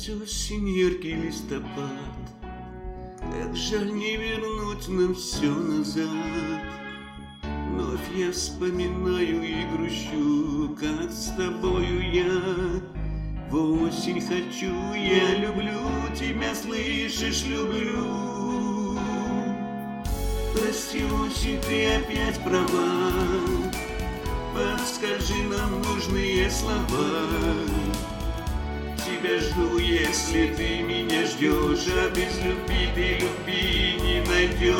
осень, яркий листопад, как жаль не вернуть нам все назад. Вновь я вспоминаю и грущу, как с тобою я в осень хочу. Я люблю тебя, слышишь, люблю. Прости, осень, ты опять права, подскажи нам нужные слова. Тебя жду, если ты меня ждешь, а без любви ты любви не найдешь.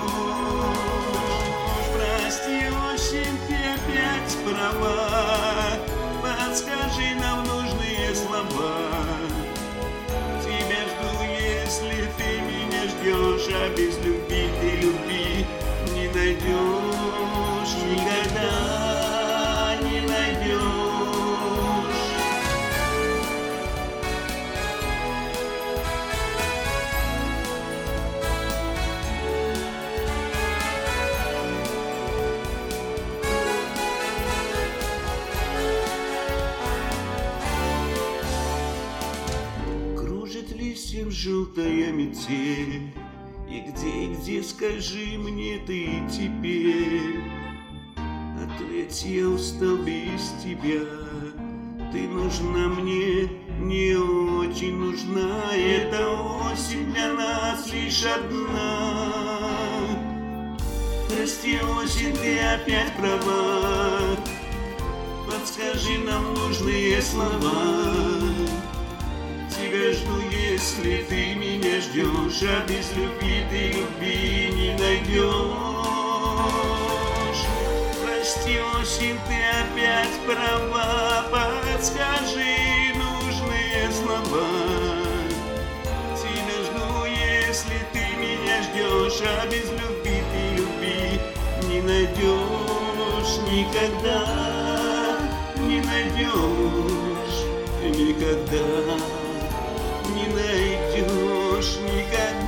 Прости, осень, ты опять права, подскажи нам нужные слова. Тебя жду, если ты меня ждешь, а без любви ты любви не найдешь, никогда не найдешь. Листьев желтая метель, и где, скажи мне ты теперь? Ответь, я устал без тебя, ты нужна мне, не очень нужна. Эта осень для нас лишь одна. Прости, осень, ты опять права, подскажи нам нужные слова. Тебя жду, если ты меня ждешь, а без любви ты любви не найдешь. Прости, осень, ты опять права, подскажи нужные слова. Тебя жду, если ты меня ждешь, а без любви ты любви не найдешь, никогда не найдешь, никогда не найдешь, никогда.